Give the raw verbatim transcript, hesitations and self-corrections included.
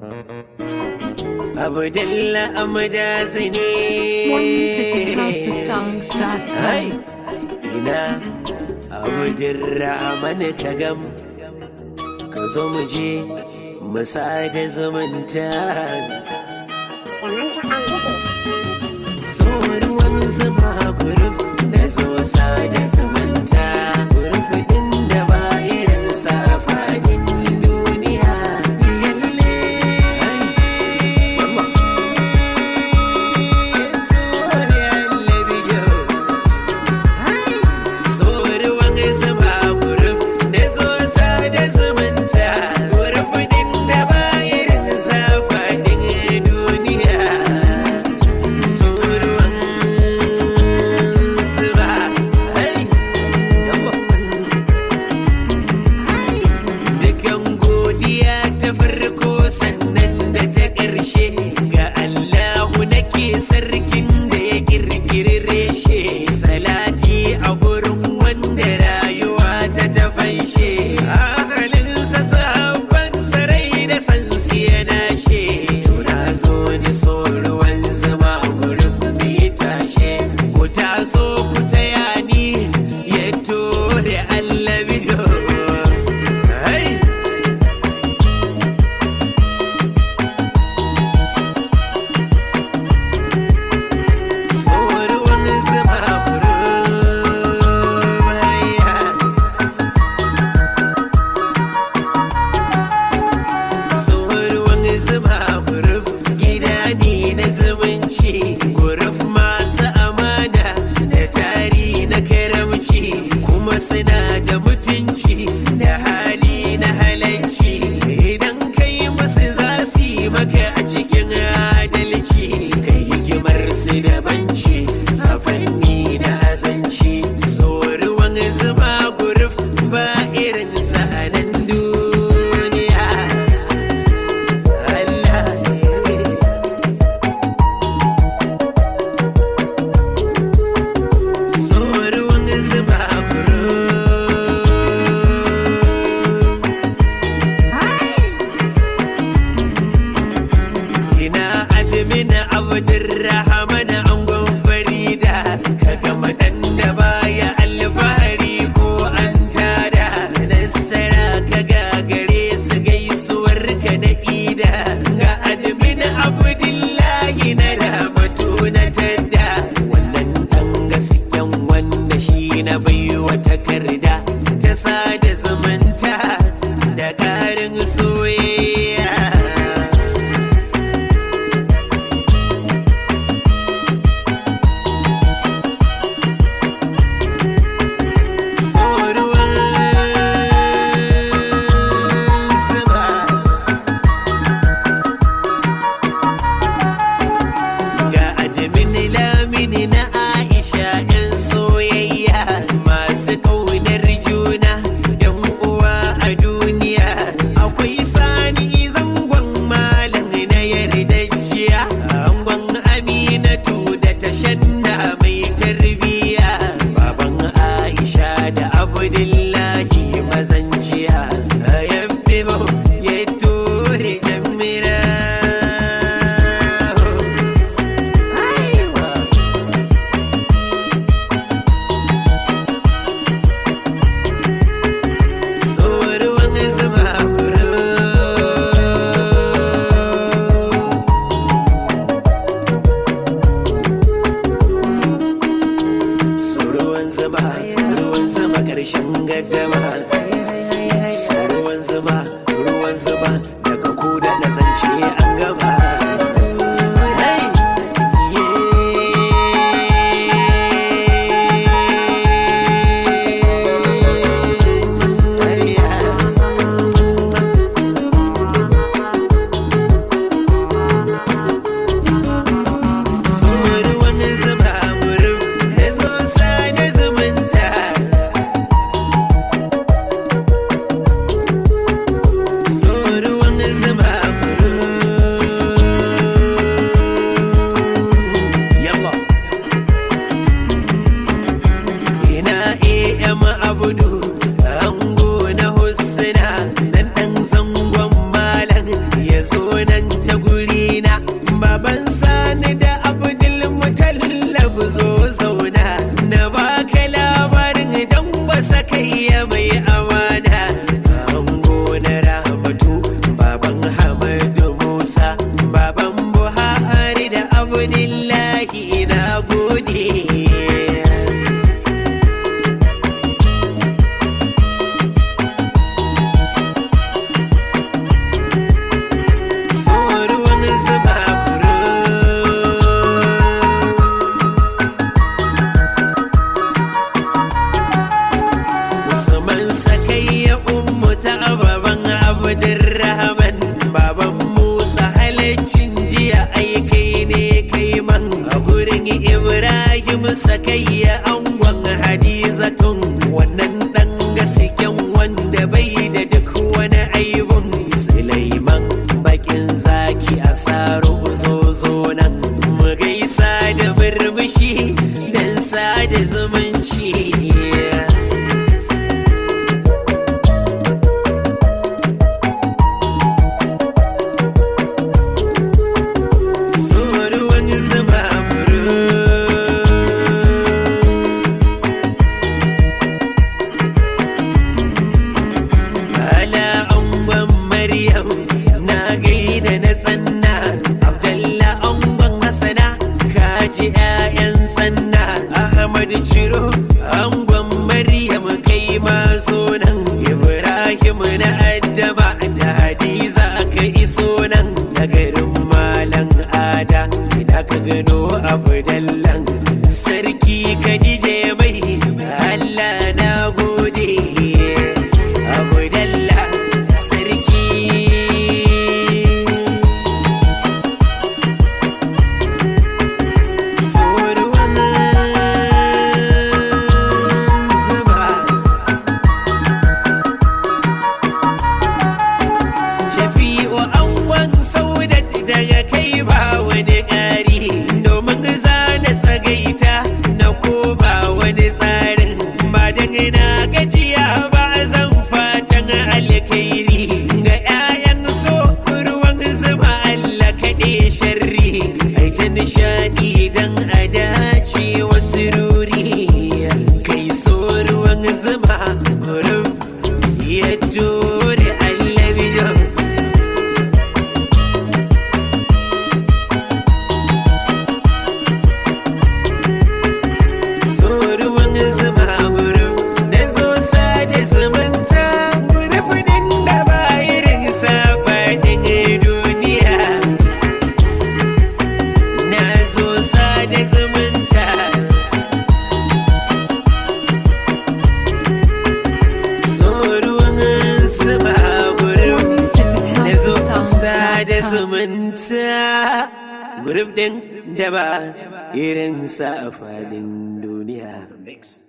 Abdullah Amdazini. More music at house of songs dot com. Hai, ina Abdurrahman Kagam. Ka zo mu je mu sada zumunta. So ruwan zuma guruf da zo sada zumunta. Guruf din da ba irin safanin duniya. Yalle mama yalle biyo. So ruwan zuma guruf da zo sada zumunta. Guruf din da ba irin safanin duniya. So ruwan zuma hai yamma. Dukan godiya ta farko sannan da ta ƙarshe ga Allahu nake sarkin da ya kirkiri reshe. Salati a gurin wanda rayuwa ta ta fanshe. Ahalinsa sabon sarai da sansi ya nashe. Tuna zo ni so ruwan zuma gurin mai tashe. Ku taso ku taya ni ya tore Allah bijo. Hai! So ruwan zuma gurin haya. So ruwan zuma guruf gida ne na zumunci. Guruf masu amana da tari na karamci. Kuma suna da mutunci da hali na halarci. Idan kai musu za su yi maka a cikin adalci. Kai hikimar su da banci a fanni na azanci. So ruwan zuma guruf ba irin sa'anan duniya. Allah so ruwan zuma guruf. Ina admin Abdurrahman angon Farida. Kaga madan da baya alfahari ko an tada. Nasara kaga gare su gaisuwar ka na ida. Ga admin Abdullahi na Ramatu na tadda. Wannan dan gaskiyan wanda shi na baiwa takarda ta sada zumunta da ƙarin soyayya. So ruwan zuma. Ga admin lamini na Aisha 'yan soyayya masu ƙaunar juna 'yan uwa a duniya. Akwai sani zangon malam na yardajiya. Angon Aminatu da tashanna mai tarbiya. Baban Aisha da Abdullahi mazanjiya. Yaftimo ya ture jamira. So ruwan zuma guruf. So ruwan zuma, ruwan zuma ƙarshen gaddama. So ruwan zuma, ruwan zuma daga ku da zance an gama. Hey! Yeah! So ruwan zuma guruf ya zo sada zumunta. So ruwan zuma guruf. nan ta gurina baban sani da abdul mutallab zo zauna na baka labarin dan basa kai mai amana ango na rahmatu baban hamadu musa baban buhari da abdullahi ina gode sakayya angon hadizatun wannan dan gasken wanda bai da duk wani aibun Sulaiman bakin zaki asaro zozo nan mu gaisa da burbushi dan sada zumunci Ciro angon Maryam kai ma zo nan Ibrahim na Adama da Hadiza aka iso nan da garin Malam Ada ina ka gano Abdallan sarki Khadija mai Allah na gode Abdallah sarki nishadi dan a dace wasu ruri kai so ruwan zuma gurin ya dore allabijan so ruwan zuma gurin na zo sada zumunta rufinin da bayirin sabanin duniya da zumunta so ruwan sama gurin da zo sada zumunta gurin din da ba irin sa a fadin duniya.